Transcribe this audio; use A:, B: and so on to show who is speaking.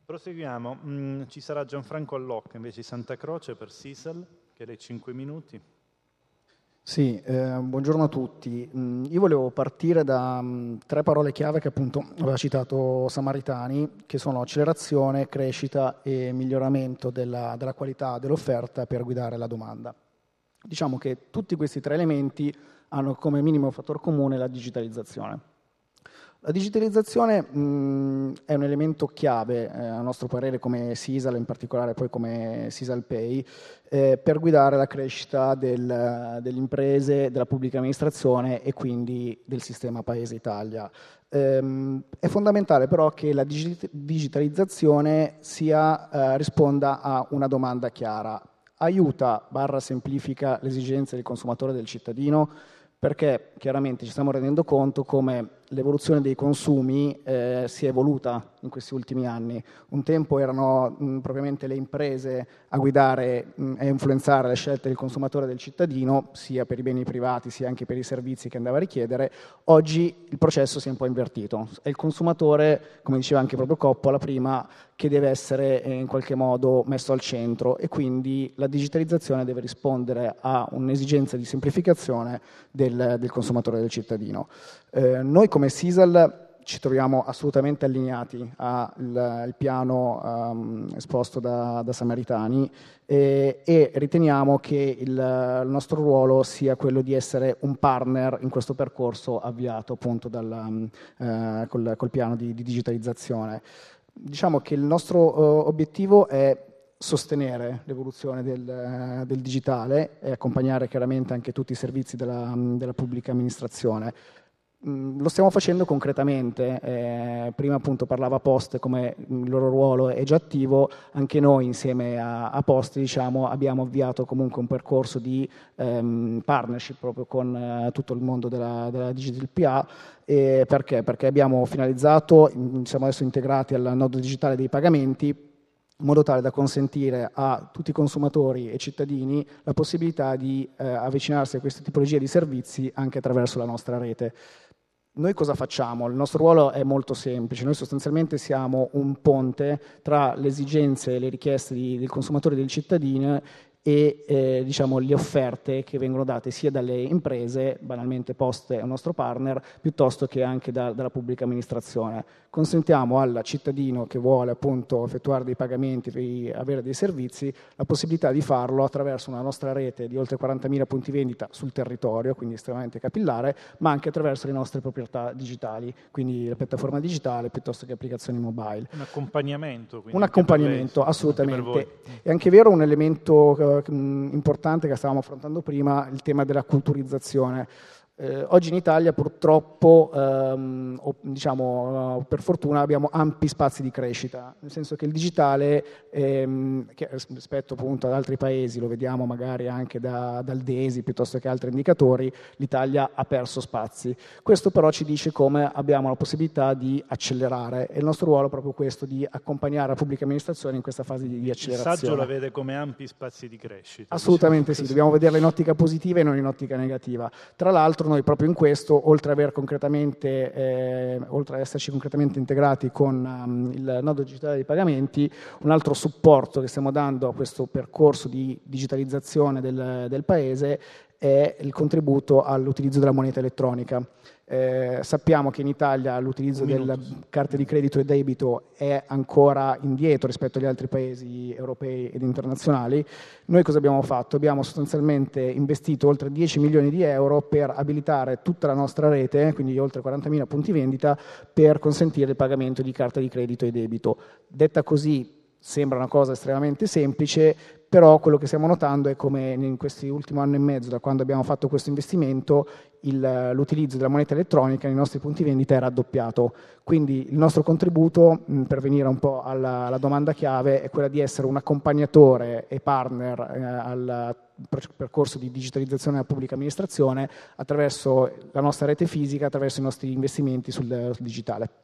A: Proseguiamo. Ci sarà Gianfranco Allocca invece di Santa Croce per Sisal, che lei 5 minuti.
B: Sì, buongiorno a tutti. Io volevo partire da tre parole chiave che appunto aveva citato Samaritani, che sono accelerazione, crescita e miglioramento della qualità dell'offerta per guidare la domanda. Diciamo che tutti questi tre elementi hanno come minimo fattore comune la digitalizzazione. La digitalizzazione è un elemento chiave, a nostro parere, come Sisal, in particolare poi come Sisal Pay, per guidare la crescita delle imprese, della pubblica amministrazione e quindi del sistema Paese Italia. È fondamentale però che la digitalizzazione risponda a una domanda chiara. Aiuta / semplifica le esigenze del consumatore e del cittadino? Perché chiaramente ci stiamo rendendo conto come l'evoluzione dei consumi si è evoluta in questi ultimi anni. Un tempo erano propriamente le imprese a guidare e influenzare le scelte del consumatore e del cittadino, sia per i beni privati sia anche per i servizi che andava a richiedere. Oggi il processo si è un po' invertito. È il consumatore, come diceva anche proprio Coppola prima, che deve essere in qualche modo messo al centro e quindi la digitalizzazione deve rispondere a un'esigenza di semplificazione del consumatore e del cittadino. Noi come Sisal ci troviamo assolutamente allineati al piano esposto da Samaritani e riteniamo che il nostro ruolo sia quello di essere un partner in questo percorso avviato appunto col piano di digitalizzazione. Diciamo che il nostro obiettivo è sostenere l'evoluzione del digitale e accompagnare chiaramente anche tutti i servizi della pubblica amministrazione. Lo stiamo facendo concretamente, prima appunto parlava Poste come il loro ruolo è già attivo, anche noi insieme a Poste diciamo, abbiamo avviato comunque un percorso di partnership proprio con tutto il mondo della Digital PA. Perché? Perché abbiamo finalizzato, siamo adesso integrati al nodo digitale dei pagamenti, in modo tale da consentire a tutti i consumatori e cittadini la possibilità di avvicinarsi a queste tipologie di servizi anche attraverso la nostra rete. Noi cosa facciamo? Il nostro ruolo è molto semplice, noi sostanzialmente siamo un ponte tra le esigenze e le richieste del consumatore e del cittadino e diciamo, le offerte che vengono date sia dalle imprese, banalmente Poste è un nostro partner, piuttosto che anche dalla pubblica amministrazione. Consentiamo al cittadino che vuole appunto effettuare dei pagamenti, avere dei servizi, la possibilità di farlo attraverso una nostra rete di oltre 40.000 punti vendita sul territorio, quindi estremamente capillare, ma anche attraverso le nostre proprietà digitali, quindi la piattaforma digitale piuttosto che applicazioni mobile.
A: Un accompagnamento.
B: Un accompagnamento, assolutamente. È anche vero un elemento importante che stavamo affrontando prima, il tema della culturizzazione. Oggi in Italia purtroppo, diciamo per fortuna, abbiamo ampi spazi di crescita, nel senso che il digitale, che rispetto appunto ad altri paesi, lo vediamo magari anche dal DESI piuttosto che altri indicatori, l'Italia ha perso spazi. Questo però ci dice come abbiamo la possibilità di accelerare e il nostro ruolo è proprio questo, di accompagnare la pubblica amministrazione in questa fase di accelerazione.
A: Il saggio la vede come ampi spazi di crescita.
B: Assolutamente sì, dobbiamo vederla in ottica positiva e non in ottica negativa. Tra l'altro noi proprio in questo, oltre ad esserci concretamente integrati con il nodo digitale dei pagamenti, un altro supporto che stiamo dando a questo percorso di digitalizzazione del Paese è il contributo all'utilizzo della moneta elettronica. Sappiamo che in Italia l'utilizzo delle carte di credito e debito è ancora indietro rispetto agli altri paesi europei ed internazionali. Noi cosa abbiamo fatto? Abbiamo sostanzialmente investito oltre 10 milioni di euro per abilitare tutta la nostra rete, quindi oltre 40.000 punti vendita, per consentire il pagamento di carta di credito e debito. Detta così sembra una cosa estremamente semplice, però quello che stiamo notando è come in questi ultimi anno e mezzo, da quando abbiamo fatto questo investimento, l'utilizzo della moneta elettronica nei nostri punti vendita è raddoppiato. Quindi il nostro contributo, per venire un po' alla domanda chiave, è quella di essere un accompagnatore e partner al percorso di digitalizzazione della pubblica amministrazione attraverso la nostra rete fisica, attraverso i nostri investimenti sul digitale.